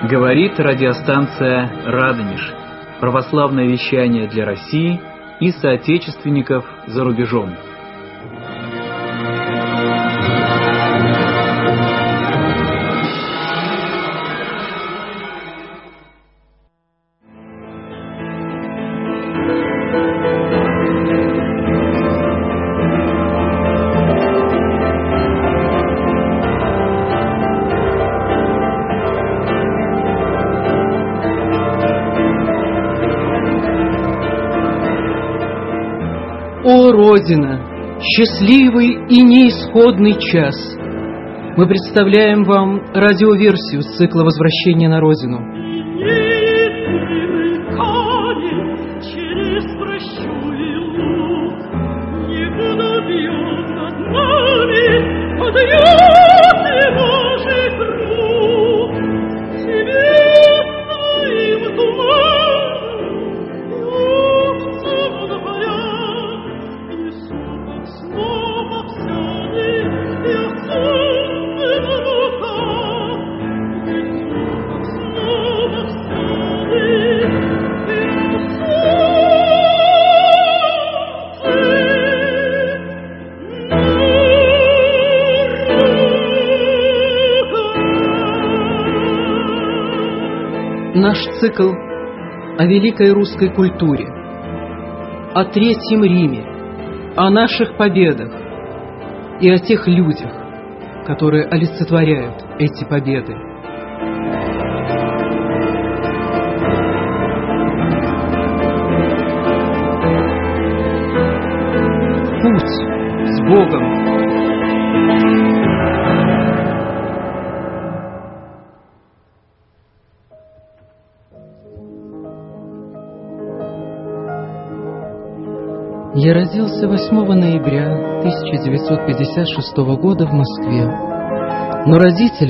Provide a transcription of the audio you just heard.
Говорит радиостанция «Радонеж». Православное вещание для России и соотечественников за рубежом. О, Родина, счастливый и неисходный час! Мы представляем вам радиоверсию с цикла «Возвращение на Родину». Наш цикл о великой русской культуре, о Третьем Риме, о наших победах и о тех людях, которые олицетворяют эти победы. В путь с Богом! Я родился 8 ноября 1956 года в Москве, но родители